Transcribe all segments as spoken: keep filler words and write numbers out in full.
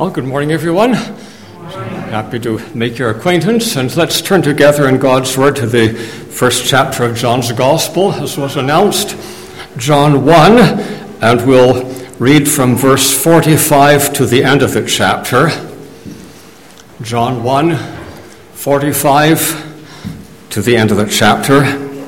Well, good morning, everyone. Happy to make your acquaintance, and let's turn together in God's Word to the first chapter of John's Gospel, as was announced, John one, and we'll read from verse forty-five to the end of the chapter. John one, forty-five to the end of the chapter.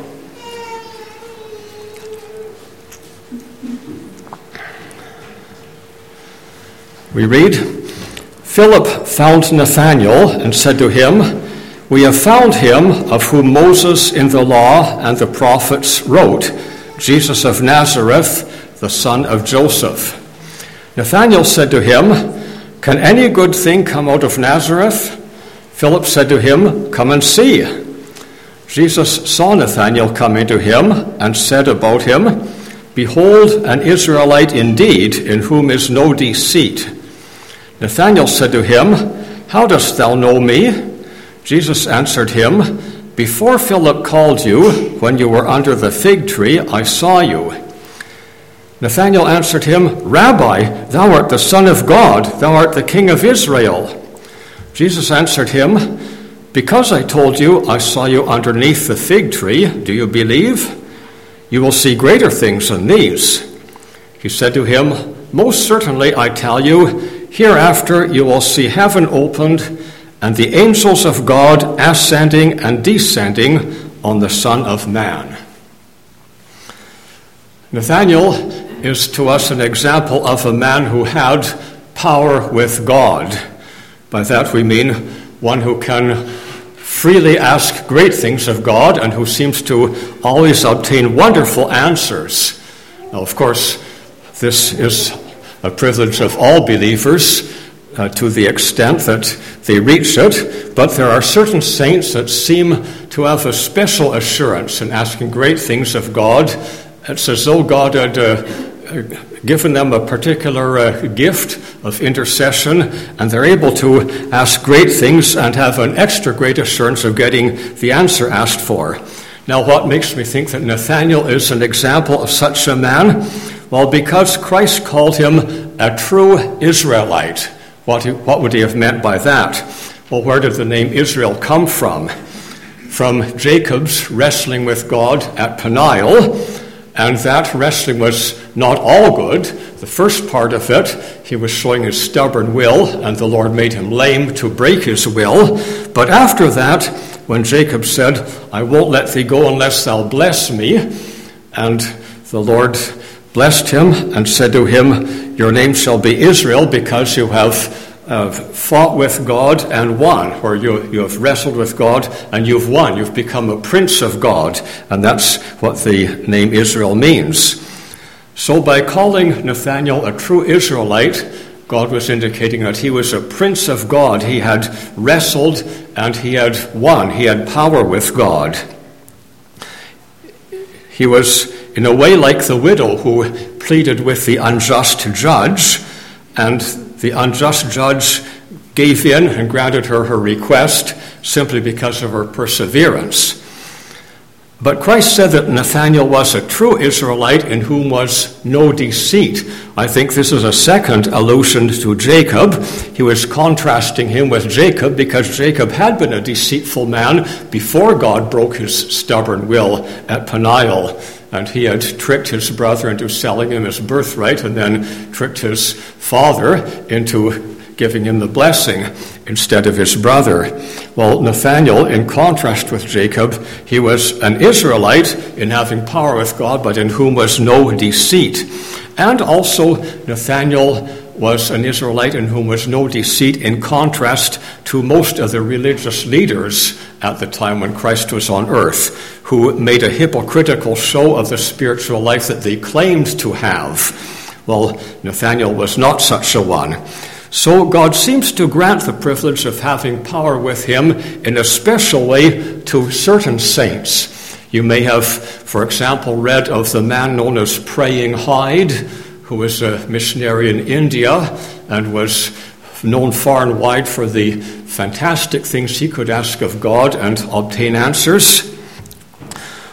We read, Philip found Nathanael and said to him, "We have found him of whom Moses in the law and the prophets wrote, Jesus of Nazareth, the son of Joseph." Nathanael said to him, "Can any good thing come out of Nazareth?" Philip said to him, "Come and see." Jesus saw Nathanael coming to him and said about him, "Behold, an Israelite indeed, in whom is no deceit." Nathanael said to him, "How dost thou know me?" Jesus answered him, "Before Philip called you, when you were under the fig tree, I saw you." Nathanael answered him, "Rabbi, thou art the Son of God, thou art the King of Israel." Jesus answered him, "Because I told you I saw you underneath the fig tree, do you believe? You will see greater things than these." He said to him, "Most certainly I tell you, hereafter you will see heaven opened and the angels of God ascending and descending on the Son of Man." Nathanael is to us an example of a man who had power with God. By that we mean one who can freely ask great things of God and who seems to always obtain wonderful answers. Now, of course, this is a privilege of all believers uh, to the extent that they reach it, but there are certain saints that seem to have a special assurance in asking great things of God. It's as though God had uh, given them a particular uh, gift of intercession, and they're able to ask great things and have an extra great assurance of getting the answer asked for. Now, what makes me think that Nathanael is an example of such a man? Well, because Christ called him a true Israelite. What, what would he have meant by that? Well, where did the name Israel come from? From Jacob's wrestling with God at Peniel, and that wrestling was not all good. The first part of it, he was showing his stubborn will, and the Lord made him lame to break his will. But after that, when Jacob said, "I won't let thee go unless thou bless me," and the Lord blessed him and said to him, "Your name shall be Israel, because you have uh, fought with God and won," or you, you have wrestled with God and you've won. You've become a prince of God, and that's what the name Israel means. So by calling Nathanael a true Israelite, God was indicating that he was a prince of God. He had wrestled and he had won. He had power with God. He was in a way like the widow who pleaded with the unjust judge, and the unjust judge gave in and granted her her request simply because of her perseverance. But Christ said that Nathanael was a true Israelite in whom was no deceit. I think this is a second allusion to Jacob. He was contrasting him with Jacob because Jacob had been a deceitful man before God broke his stubborn will at Peniel. And he had tricked his brother into selling him his birthright, and then tricked his father into giving him the blessing instead of his brother. Well, Nathanael, in contrast with Jacob, he was an Israelite in having power with God, but in whom was no deceit. And also, Nathanael was an Israelite in whom was no deceit, in contrast to most of the religious leaders at the time when Christ was on earth, who made a hypocritical show of the spiritual life that they claimed to have. Well, Nathanael was not such a one. So God seems to grant the privilege of having power with him in a special way to certain saints. You may have, for example, read of the man known as Praying Hyde, who was a missionary in India and was known far and wide for the fantastic things he could ask of God and obtain answers.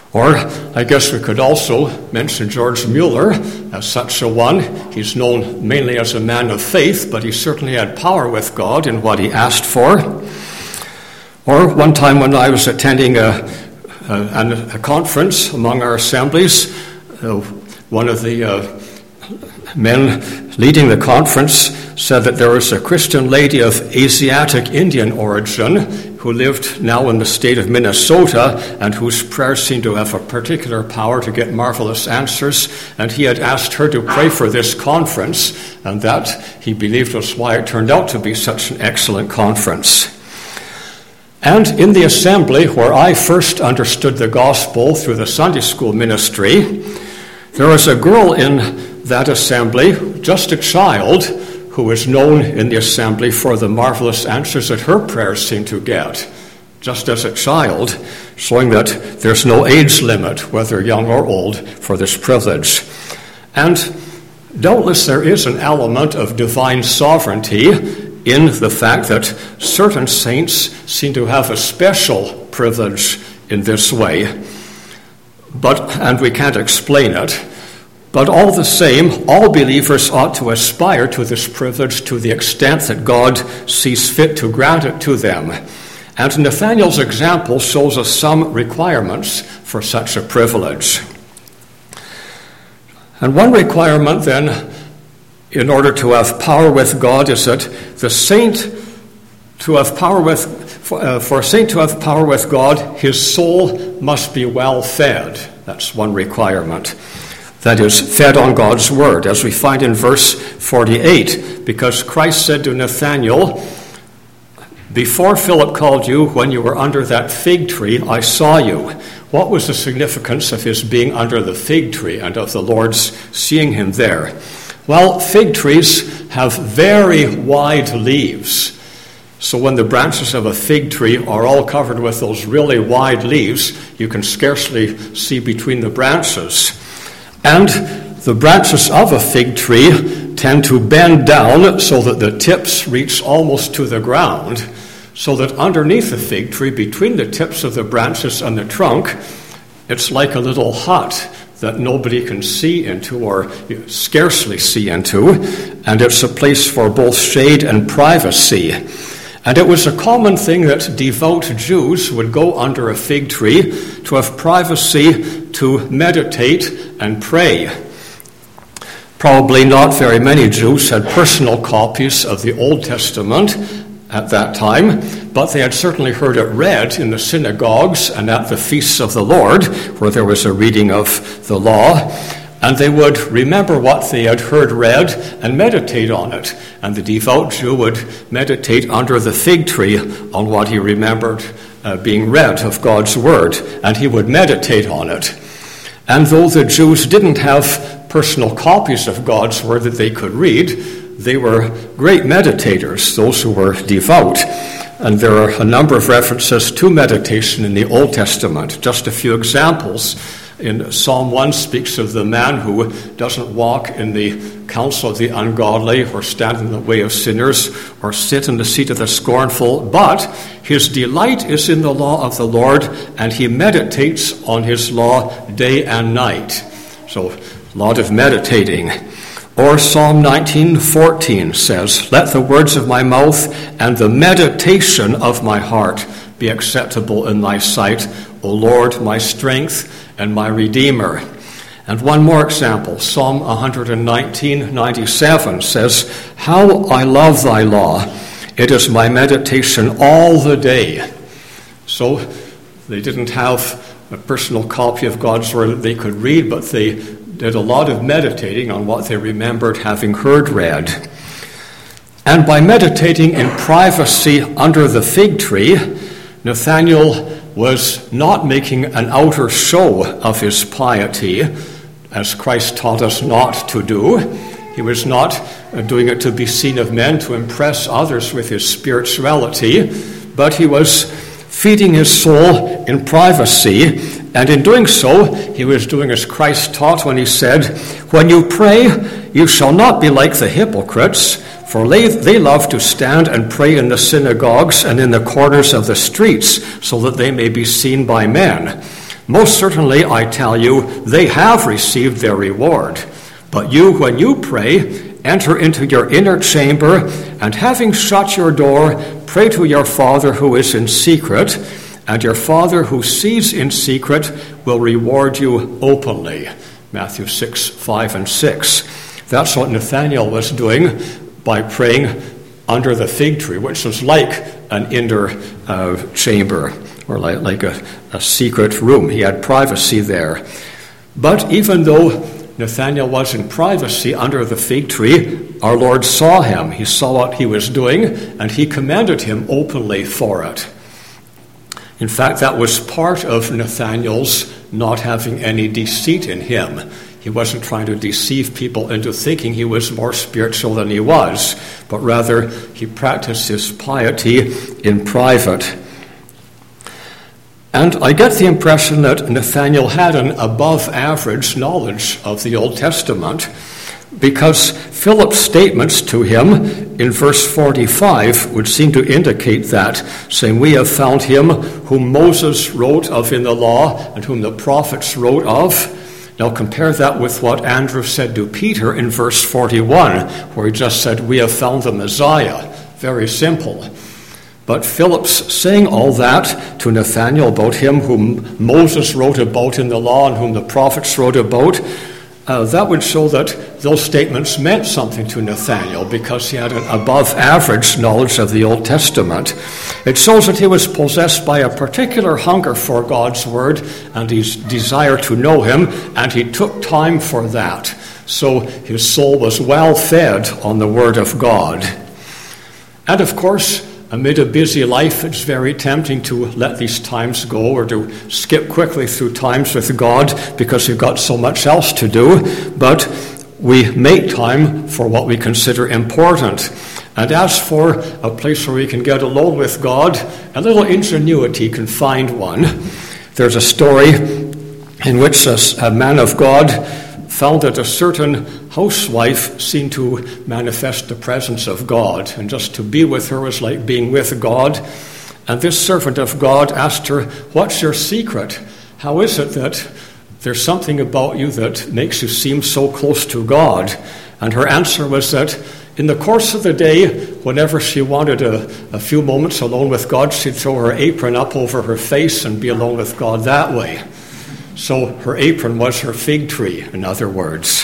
Or I guess we could also mention George Mueller as such a one. He's known mainly as a man of faith, but he certainly had power with God in what he asked for. Or one time when I was attending a, a, a conference among our assemblies, uh, one of the uh, men leading the conference said that there was a Christian lady of Asiatic Indian origin who lived now in the state of Minnesota and whose prayers seemed to have a particular power to get marvelous answers. And he had asked her to pray for this conference, and that, he believed, was why it turned out to be such an excellent conference. And in the assembly where I first understood the gospel through the Sunday school ministry, there was a girl in that assembly, just a child, who was known in the assembly for the marvelous answers that her prayers seemed to get, just as a child, showing that there's no age limit, whether young or old, for this privilege. And doubtless there is an element of divine sovereignty in the fact that certain saints seem to have a special privilege in this way, but and we can't explain it. But all the same, all believers ought to aspire to this privilege to the extent that God sees fit to grant it to them. And Nathaniel's example shows us some requirements for such a privilege. And one requirement then, in order to have power with God, is that the saint, to have power with, for, uh, for a saint to have power with God, his soul must be well fed. That's one requirement. That is, fed on God's word, as we find in verse forty-eight, because Christ said to Nathanael, "Before Philip called you, when you were under that fig tree, I saw you." What was the significance of his being under the fig tree and of the Lord's seeing him there? Well, fig trees have very wide leaves. So when the branches of a fig tree are all covered with those really wide leaves, you can scarcely see between the branches. And the branches of a fig tree tend to bend down so that the tips reach almost to the ground, so that underneath the fig tree, between the tips of the branches and the trunk, it's like a little hut that nobody can see into or scarcely see into, and it's a place for both shade and privacy. And it was a common thing that devout Jews would go under a fig tree to have privacy to meditate and pray. Probably not very many Jews had personal copies of the Old Testament at that time, but they had certainly heard it read in the synagogues and at the feasts of the Lord, where there was a reading of the law. And they would remember what they had heard read and meditate on it. And the devout Jew would meditate under the fig tree on what he remembered uh, being read of God's word, and he would meditate on it. And though the Jews didn't have personal copies of God's word that they could read, they were great meditators, those who were devout. And there are a number of references to meditation in the Old Testament. Just a few examples. In Psalm one speaks of the man who doesn't walk in the counsel of the ungodly, or stand in the way of sinners, or sit in the seat of the scornful, but his delight is in the law of the Lord, and he meditates on his law day and night. So, a lot of meditating. Or Psalm nineteen fourteen says, "Let the words of my mouth and the meditation of my heart be acceptable in thy sight, O Lord, my strength and my Redeemer." And one more example, Psalm one nineteen ninety-seven says, "How I love thy law, it is my meditation all the day." So they didn't have a personal copy of God's word that they could read, but they did a lot of meditating on what they remembered having heard read. And by meditating in privacy under the fig tree, Nathanael was not making an outer show of his piety, as Christ taught us not to do. He was not doing it to be seen of men, to impress others with his spirituality, but he was feeding his soul in privacy, and in doing so, he was doing as Christ taught when he said, "When you pray, you shall not be like the hypocrites, for they love to stand and pray in the synagogues and in the corners of the streets, so that they may be seen by men. Most certainly, I tell you, they have received their reward. But you, when you pray, enter into your inner chamber, and having shut your door, pray to your Father who is in secret, and your Father who sees in secret will reward you openly. Matthew six, five, and six. That's what Nathanael was doing by praying under the fig tree, which was like an inner uh, chamber, or like, like a, a secret room. He had privacy there. But even though Nathanael was in privacy under the fig tree, our Lord saw him. He saw what he was doing, and he commended him openly for it. In fact, that was part of Nathanael's not having any deceit in him. He wasn't trying to deceive people into thinking he was more spiritual than he was, but rather he practiced his piety in private. And I get the impression that Nathanael had an above-average knowledge of the Old Testament, because Philip's statements to him in verse forty-five would seem to indicate that, saying, "We have found him whom Moses wrote of in the law and whom the prophets wrote of." Now compare that with what Andrew said to Peter in verse forty-one, where he just said, "We have found the Messiah." Very simple. But Philip's saying all that to Nathanael about him whom Moses wrote about in the law and whom the prophets wrote about, uh, that would show that those statements meant something to Nathanael, because he had an above-average knowledge of the Old Testament. It shows that he was possessed by a particular hunger for God's Word and his desire to know Him, and he took time for that. So his soul was well fed on the Word of God. And of course, amid a busy life, it's very tempting to let these times go, or to skip quickly through times with God because you've got so much else to do. But we make time for what we consider important. And as for a place where we can get alone with God, a little ingenuity can find one. There's a story in which a, a man of God found that a certain housewife seemed to manifest the presence of God, and just to be with her was like being with God. And this servant of God asked her, "What's your secret? How is it that there's something about you that makes you seem so close to God?" And her answer was that in the course of the day, whenever she wanted a, a few moments alone with God, she'd throw her apron up over her face and be alone with God that way. So her apron was her fig tree, in other words.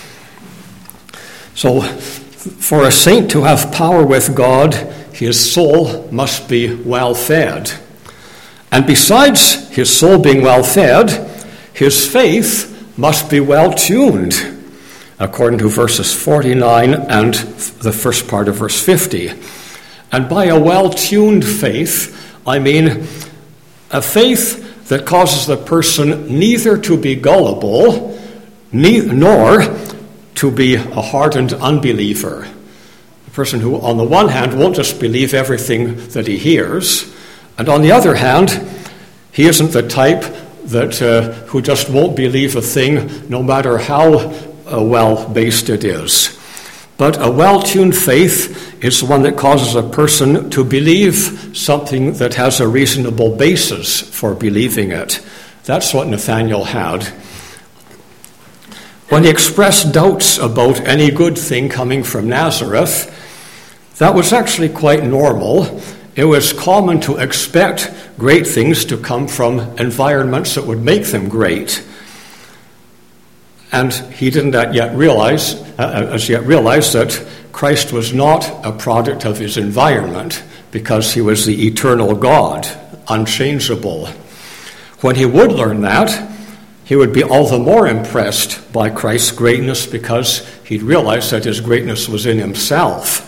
So for a saint to have power with God, his soul must be well fed. And besides his soul being well fed, his faith must be well tuned, according to verses forty-nine and the first part of verse fifty. And by a well-tuned faith, I mean a faith that causes the person neither to be gullible, ne- nor to be a hardened unbeliever. A person who, on the one hand, won't just believe everything that he hears, and on the other hand, he isn't the type that uh, who just won't believe a thing no matter how uh, well-based it is. But a well-tuned faith is one that causes a person to believe something that has a reasonable basis for believing it. That's what Nathanael had. When he expressed doubts about any good thing coming from Nazareth, that was actually quite normal. It was common to expect great things to come from environments that would make them great. And he didn't yet realize, uh, as yet realize that Christ was not a product of his environment, because he was the eternal God, unchangeable. When he would learn that, he would be all the more impressed by Christ's greatness, because he'd realized that his greatness was in himself.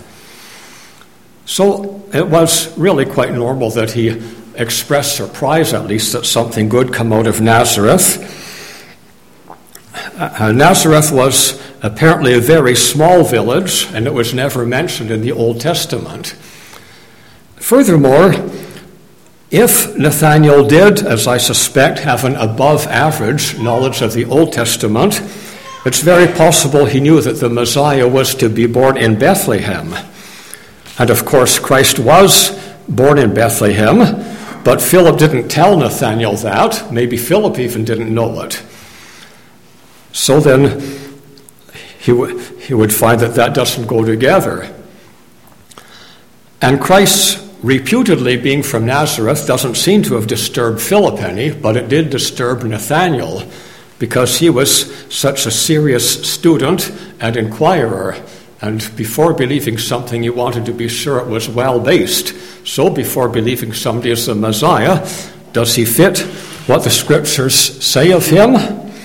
So it was really quite normal that he expressed surprise, at least, that something good come out of Nazareth. Uh, Nazareth was apparently a very small village, and it was never mentioned in the Old Testament. Furthermore, if Nathanael did, as I suspect, have an above-average knowledge of the Old Testament, it's very possible he knew that the Messiah was to be born in Bethlehem. And of course, Christ was born in Bethlehem, But Philip didn't tell Nathanael that. Maybe Philip even didn't know it. So then he, w- he would find that that doesn't go together. And Christ's reputedly being from Nazareth doesn't seem to have disturbed Philip any, but it did disturb Nathanael, because he was such a serious student and inquirer. And before believing something, he wanted to be sure it was well-based. So before believing somebody is the Messiah, does he fit what the Scriptures say of him?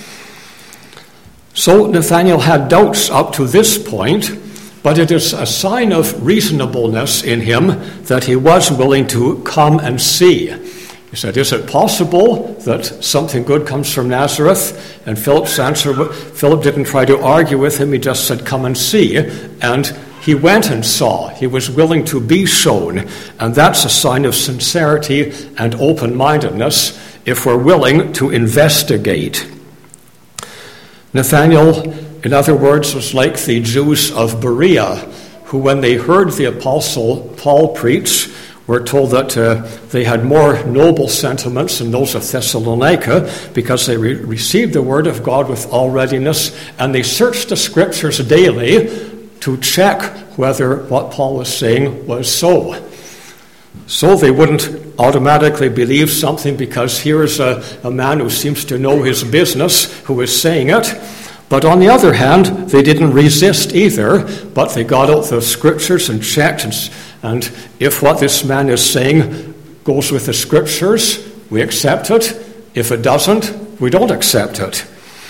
So Nathanael had doubts up to this point, but it is a sign of reasonableness in him that he was willing to come and see. He said, is it possible that something good comes from Nazareth? And Philip's answer, Philip didn't try to argue with him, he just said, come and see. And he went and saw. He was willing to be shown. And that's a sign of sincerity and open-mindedness if we're willing to investigate. Nathanael, in other words, was like the Jews of Berea, who when they heard the apostle Paul preach, were told that uh, they had more noble sentiments than those of Thessalonica because they re- received the word of God with all readiness, and they searched the Scriptures daily to check whether what Paul was saying was so. So they wouldn't automatically believe something because here is a, a man who seems to know his business who is saying it. But on the other hand, they didn't resist either, but they got out the Scriptures and checked, and, and if what this man is saying goes with the Scriptures, we accept it. If it doesn't, we don't accept it.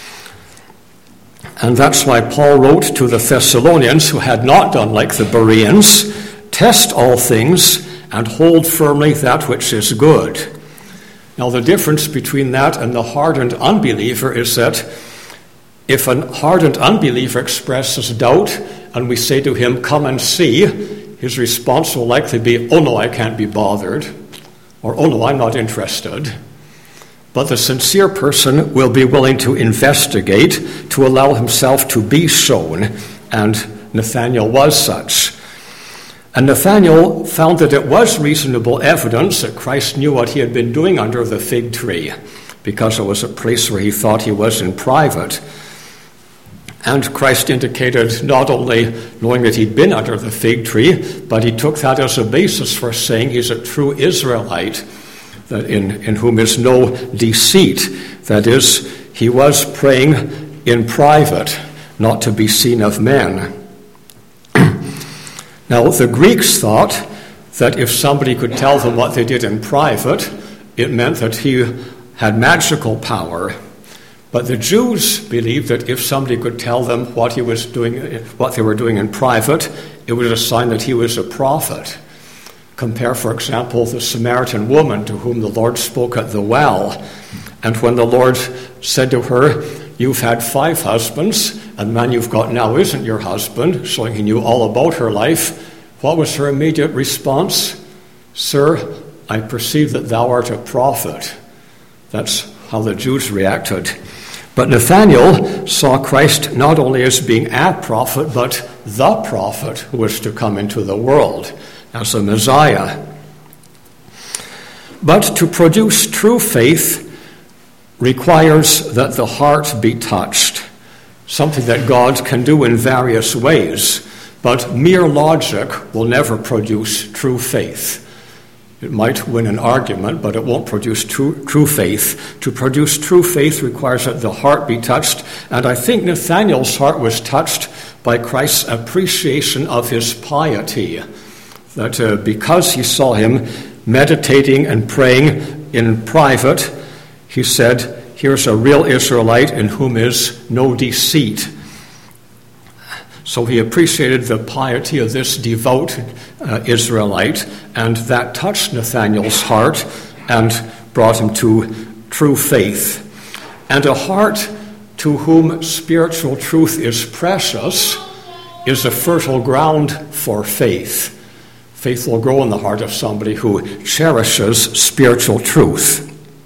And that's why Paul wrote to the Thessalonians, who had not done like the Bereans, test all things and hold firmly that which is good. Now the difference between that and the hardened unbeliever is that if a hardened unbeliever expresses doubt and we say to him, come and see, his response will likely be, oh no, I can't be bothered, or oh no, I'm not interested. But the sincere person will be willing to investigate, to allow himself to be shown, and Nathanael was such. And Nathanael found that it was reasonable evidence that Christ knew what he had been doing under the fig tree, because it was a place where he thought he was in private. And Christ indicated not only knowing that he'd been under the fig tree, but he took that as a basis for saying he's a true Israelite, that in, in whom is no deceit. That is, he was praying in private, not to be seen of men. Now, the Greeks thought that if somebody could tell them what they did in private, it meant that he had magical power. But the Jews believed that if somebody could tell them what he was doing, what they were doing in private, it was a sign that he was a prophet. Compare, for example, the Samaritan woman to whom the Lord spoke at the well. And when the Lord said to her, you've had five husbands, and the man you've got now isn't your husband, showing he knew all about her life, what was her immediate response? Sir, I perceive that thou art a prophet. That's how the Jews reacted. But Nathanael saw Christ not only as being a prophet, but the prophet who was to come into the world as a Messiah. But to produce true faith requires that the heart be touched, something that God can do in various ways, but mere logic will never produce true faith. It might win an argument, but it won't produce true, true faith. To produce true faith requires that the heart be touched, and I think Nathanael's heart was touched by Christ's appreciation of his piety, that uh, because he saw him meditating and praying in private, he said, here's a real Israelite in whom is no deceit. So he appreciated the piety of this devout uh, Israelite, and that touched Nathanael's heart and brought him to true faith. And a heart to whom spiritual truth is precious is a fertile ground for faith. Faith will grow in the heart of somebody who cherishes spiritual truth.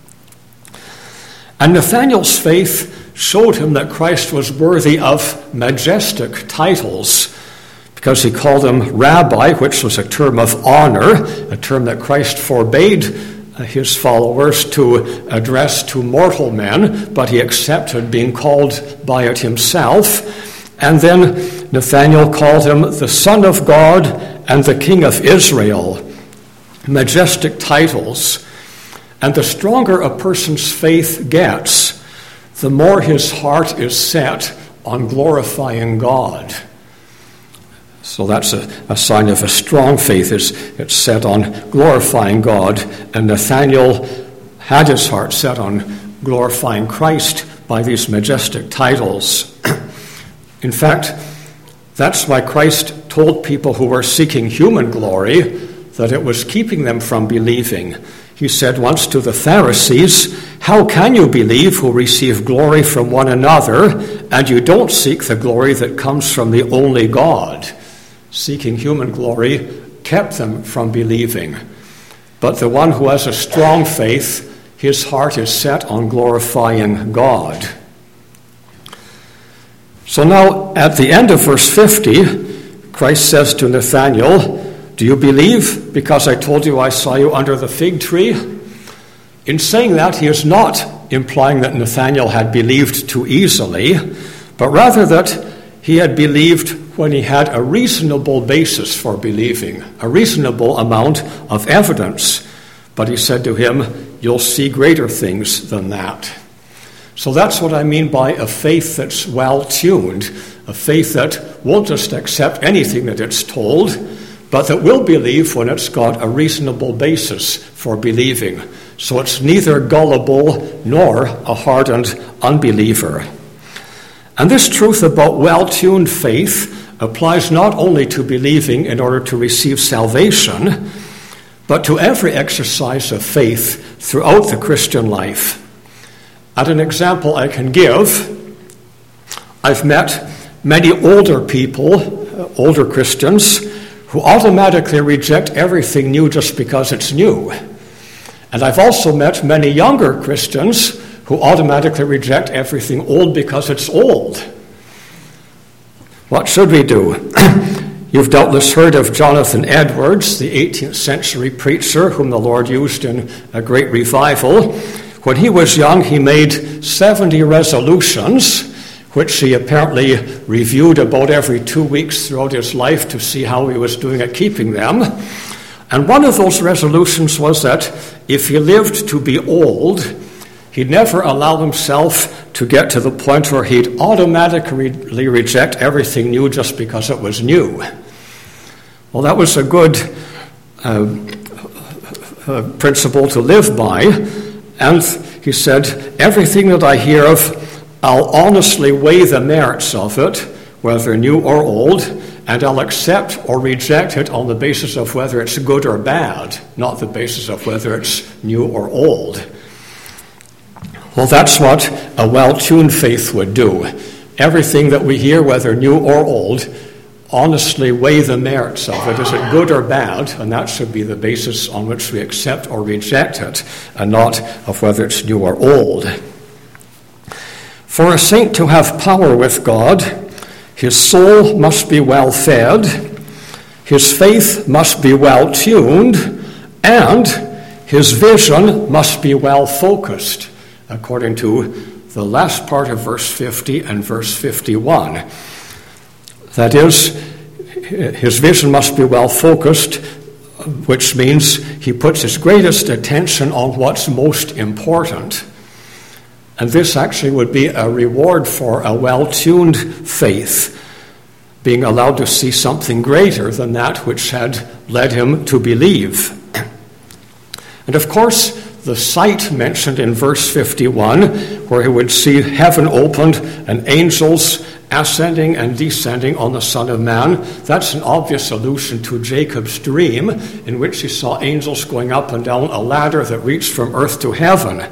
And Nathanael's faith showed him that Christ was worthy of majestic titles, because he called him rabbi, which was a term of honor, a term that Christ forbade his followers to address to mortal men, but he accepted being called by it himself. And then Nathanael called him the Son of God and the King of Israel. Majestic titles. And the stronger a person's faith gets, the more his heart is set on glorifying God. So that's a, a sign of a strong faith. Is it's set on glorifying God. And Nathanael had his heart set on glorifying Christ by these majestic titles. In fact, that's why Christ told people who were seeking human glory that it was keeping them from believing. He said once to the Pharisees, "How can you believe who receive glory from one another, and you don't seek the glory that comes from the only God?" Seeking human glory kept them from believing. But the one who has a strong faith, his heart is set on glorifying God. So now, at the end of verse fifty, Christ says to Nathanael, "Do you believe because I told you I saw you under the fig tree?" In saying that, he is not implying that Nathanael had believed too easily, but rather that he had believed when he had a reasonable basis for believing, a reasonable amount of evidence. But he said to him, "You'll see greater things than that." So that's what I mean by a faith that's well-tuned, a faith that won't just accept anything that it's told, but that will believe when it's got a reasonable basis for believing. So it's neither gullible nor a hardened unbeliever. And this truth about well-tuned faith applies not only to believing in order to receive salvation, but to every exercise of faith throughout the Christian life. And an example I can give, I've met many older people, older Christians, who automatically reject everything new just because it's new. And I've also met many younger Christians who automatically reject everything old because it's old. What should we do? You've doubtless heard of Jonathan Edwards, the eighteenth century preacher whom the Lord used in a great revival. When he was young, he made seventy resolutions, which he apparently reviewed about every two weeks throughout his life to see how he was doing at keeping them. And one of those resolutions was that if he lived to be old, he'd never allow himself to get to the point where he'd automatically reject everything new just because it was new. Well, that was a good uh, uh, principle to live by. And he said, everything that I hear of, I'll honestly weigh the merits of it, whether new or old, and I'll accept or reject it on the basis of whether it's good or bad, not the basis of whether it's new or old. Well, that's what a well-tuned faith would do. Everything that we hear, whether new or old, honestly weigh the merits of it. Is it good or bad? And that should be the basis on which we accept or reject it, and not of whether it's new or old. For a saint to have power with God, his soul must be well fed, his faith must be well tuned, and his vision must be well focused, according to the last part of verse fifty and verse fifty-one. That is, his vision must be well focused, which means he puts his greatest attention on what's most important. And this actually would be a reward for a well-tuned faith, being allowed to see something greater than that which had led him to believe. And of course, the sight mentioned in verse fifty-one, where he would see heaven opened and angels ascending and descending on the Son of Man, that's an obvious allusion to Jacob's dream, in which he saw angels going up and down a ladder that reached from earth to heaven.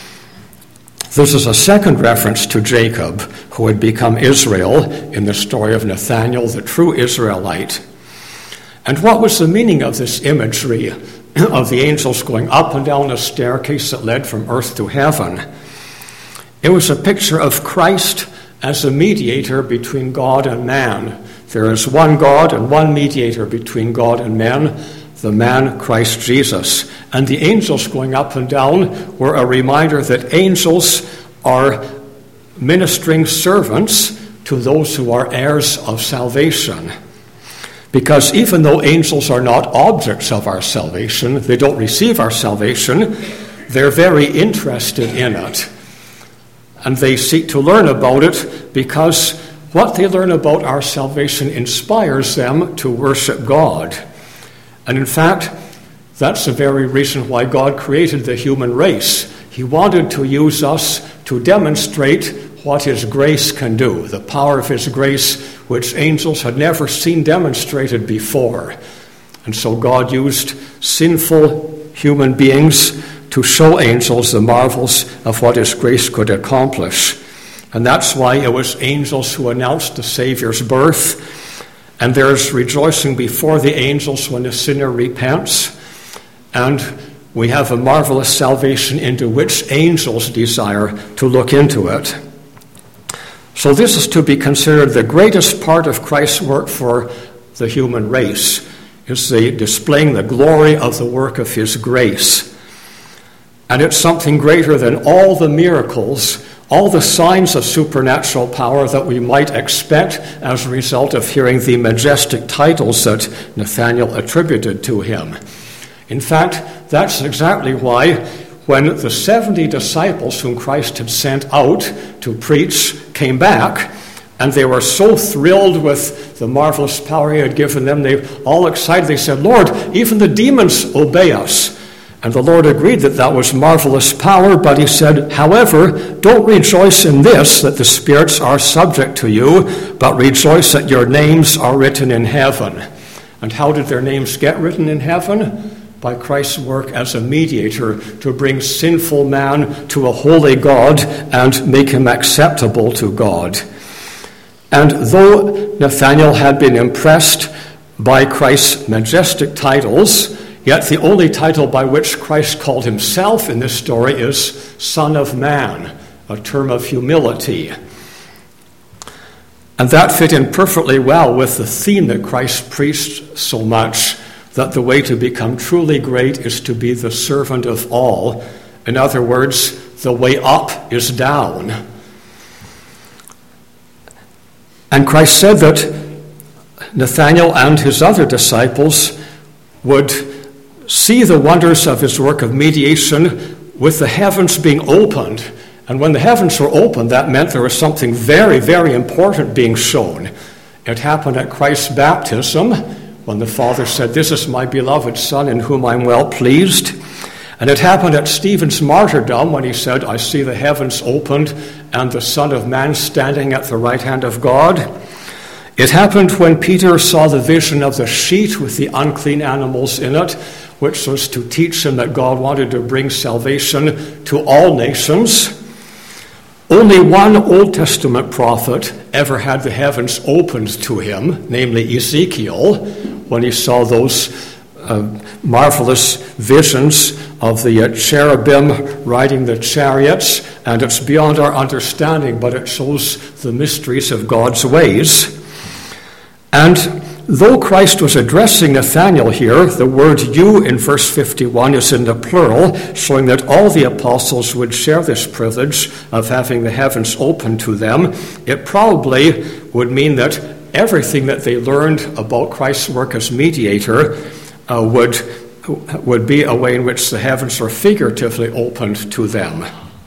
This is a second reference to Jacob, who had become Israel in the story of Nathanael, the true Israelite. And what was the meaning of this imagery of the angels going up and down a staircase that led from earth to heaven? It was a picture of Christ as a mediator between God and man. There is one God and one mediator between God and men, the man Christ Jesus. And the angels going up and down were a reminder that angels are ministering servants to those who are heirs of salvation. Because even though angels are not objects of our salvation, they don't receive our salvation, they're very interested in it. And they seek to learn about it because what they learn about our salvation inspires them to worship God. And in fact, that's the very reason why God created the human race. He wanted to use us to demonstrate what His grace can do, the power of His grace, which angels had never seen demonstrated before. And so God used sinful human beings to show angels the marvels of what His grace could accomplish. And that's why it was angels who announced the Savior's birth. And there's rejoicing before the angels when the sinner repents. And we have a marvelous salvation into which angels desire to look into it. So this is to be considered the greatest part of Christ's work for the human race, is the displaying the glory of the work of His grace. And it's something greater than all the miracles, all the signs of supernatural power that we might expect as a result of hearing the majestic titles that Nathanael attributed to him. In fact, that's exactly why when the seventy disciples whom Christ had sent out to preach came back, and they were so thrilled with the marvelous power He had given them, they all excited, they said, "Lord, even the demons obey us." And the Lord agreed that that was marvelous power, but He said, "However, don't rejoice in this, that the spirits are subject to you, but rejoice that your names are written in heaven." And how did their names get written in heaven? By Christ's work as a mediator to bring sinful man to a holy God and make him acceptable to God. And though Nathanael had been impressed by Christ's majestic titles, yet the only title by which Christ called Himself in this story is Son of Man, a term of humility. And that fit in perfectly well with the theme that Christ preached so much, that the way to become truly great is to be the servant of all. In other words, the way up is down. And Christ said that Nathanael and his other disciples would see the wonders of His work of mediation with the heavens being opened. And when the heavens were opened, that meant there was something very, very important being shown. It happened at Christ's baptism, when the Father said, "This is my beloved Son in whom I'm well pleased." And it happened at Stephen's martyrdom when he said, "I see the heavens opened and the Son of Man standing at the right hand of God." It happened when Peter saw the vision of the sheet with the unclean animals in it, which was to teach him that God wanted to bring salvation to all nations. Only one Old Testament prophet ever had the heavens opened to him, namely Ezekiel, when he saw those uh, marvelous visions of the uh, cherubim riding the chariots, and it's beyond our understanding, but it shows the mysteries of God's ways. And though Christ was addressing Nathanael here, the word "you" in verse fifty-one is in the plural, showing that all the apostles would share this privilege of having the heavens open to them. It probably would mean that everything that they learned about Christ's work as mediator uh, would, would be a way in which the heavens are figuratively opened to them.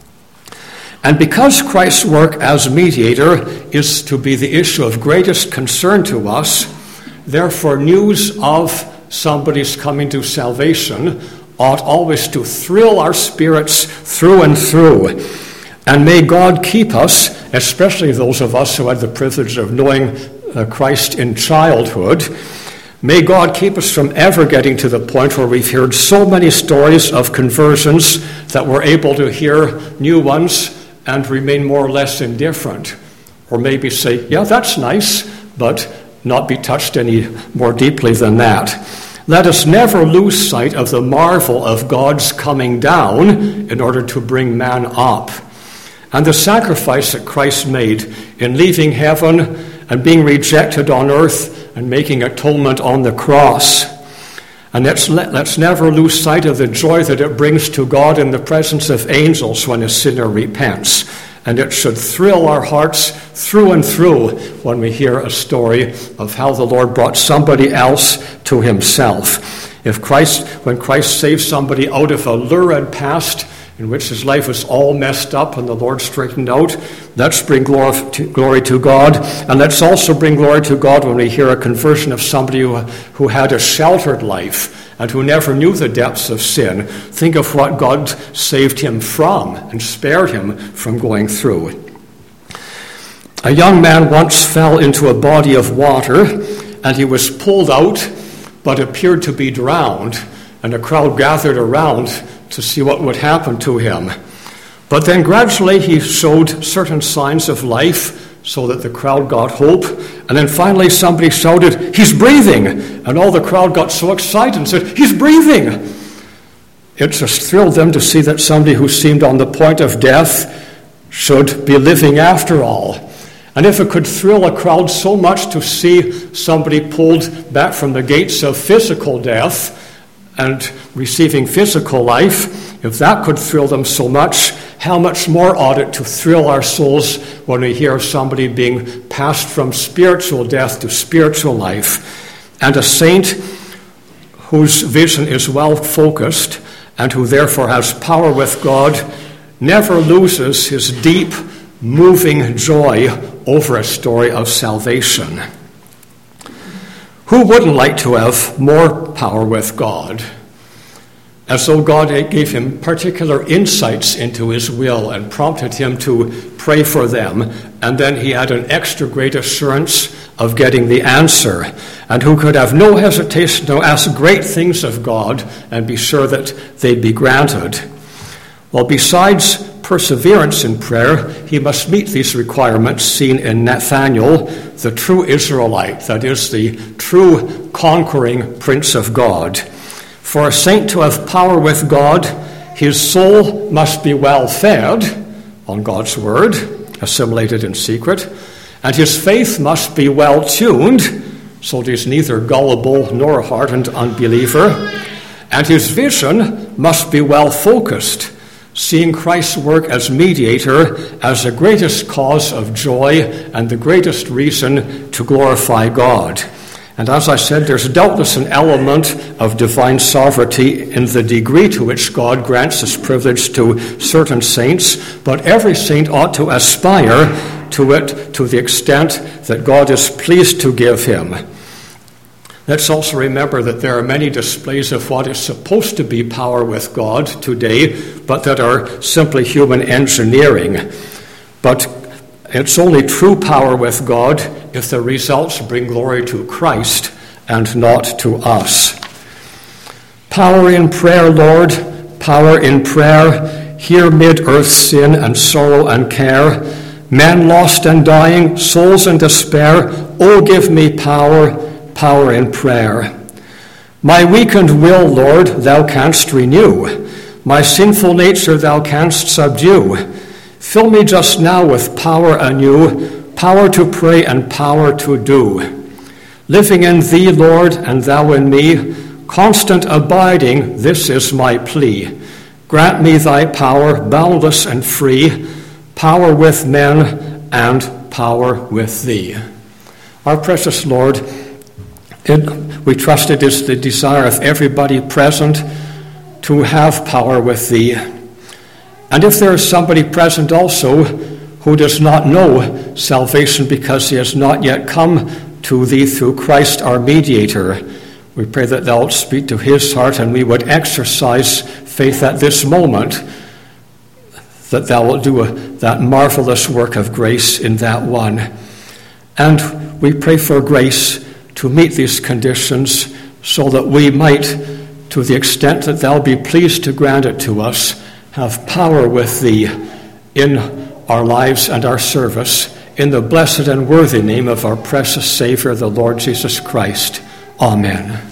And because Christ's work as mediator is to be the issue of greatest concern to us, therefore news of somebody's coming to salvation ought always to thrill our spirits through and through. And may God keep us, especially those of us who had the privilege of knowing uh, Christ in childhood, may God keep us from ever getting to the point where we've heard so many stories of conversions that we're able to hear new ones and remain more or less indifferent. Or maybe say, yeah, that's nice, but not be touched any more deeply than that. Let us never lose sight of the marvel of God's coming down in order to bring man up. And the sacrifice that Christ made in leaving heaven and being rejected on earth and making atonement on the cross. And let's, let, let's never lose sight of the joy that it brings to God in the presence of angels when a sinner repents. And it should thrill our hearts through and through when we hear a story of how the Lord brought somebody else to himself. If Christ, when Christ saved somebody out of a lurid past in which his life was all messed up and the Lord straightened out, let's bring glory to, glory to God. And let's also bring glory to God when we hear a conversion of somebody who, who had a sheltered life and who never knew the depths of sin. Think of what God saved him from and spared him from going through. A young man once fell into a body of water, and he was pulled out, but appeared to be drowned, and a crowd gathered around to see what would happen to him. But then gradually he showed certain signs of life, so that the crowd got hope. And then finally somebody shouted, "He's breathing!" And all the crowd got so excited and said, "He's breathing!" It just thrilled them to see that somebody who seemed on the point of death should be living after all. And if it could thrill a crowd so much to see somebody pulled back from the gates of physical death and receiving physical life, if that could thrill them so much, how much more ought it to thrill our souls when we hear of somebody being passed from spiritual death to spiritual life, and a saint whose vision is well focused and who therefore has power with God never loses his deep, moving joy over a story of salvation. Who wouldn't like to have more power with God? As though God gave him particular insights into his will and prompted him to pray for them, and then he had an extra great assurance of getting the answer, and who could have no hesitation to ask great things of God and be sure that they'd be granted. Well, besides perseverance in prayer, he must meet these requirements seen in Nathanael, the true Israelite, that is, the true conquering Prince of God. For a saint to have power with God, his soul must be well fed on God's word, assimilated in secret, and his faith must be well tuned, so that he's neither gullible nor a hardened unbeliever, and his vision must be well focused, seeing Christ's work as mediator as the greatest cause of joy and the greatest reason to glorify God. And as I said, there's doubtless an element of divine sovereignty in the degree to which God grants this privilege to certain saints, but every saint ought to aspire to it to the extent that God is pleased to give him. Let's also remember that there are many displays of what is supposed to be power with God today, but that are simply human engineering. But it's only true power with God if the results bring glory to Christ and not to us. Power in prayer, Lord, power in prayer, here mid earth's sin and sorrow and care, men lost and dying, souls in despair, oh, give me power, power in prayer. My weakened will, Lord, thou canst renew. My sinful nature thou canst subdue. Fill me just now with power anew, power to pray and power to do. Living in thee, Lord, and thou in me, constant abiding, this is my plea. Grant me thy power, boundless and free, power with men and power with thee. Our precious Lord, it, we trust it is the desire of everybody present to have power with thee. And if there is somebody present also who does not know salvation because he has not yet come to thee through Christ our mediator, we pray that thou wilt speak to his heart and we would exercise faith at this moment that thou wilt do a, that marvelous work of grace in that one. And we pray for grace to meet these conditions so that we might, to the extent that thou be pleased to grant it to us, have power with thee in our lives and our service, in the blessed and worthy name of our precious Savior, the Lord Jesus Christ. Amen.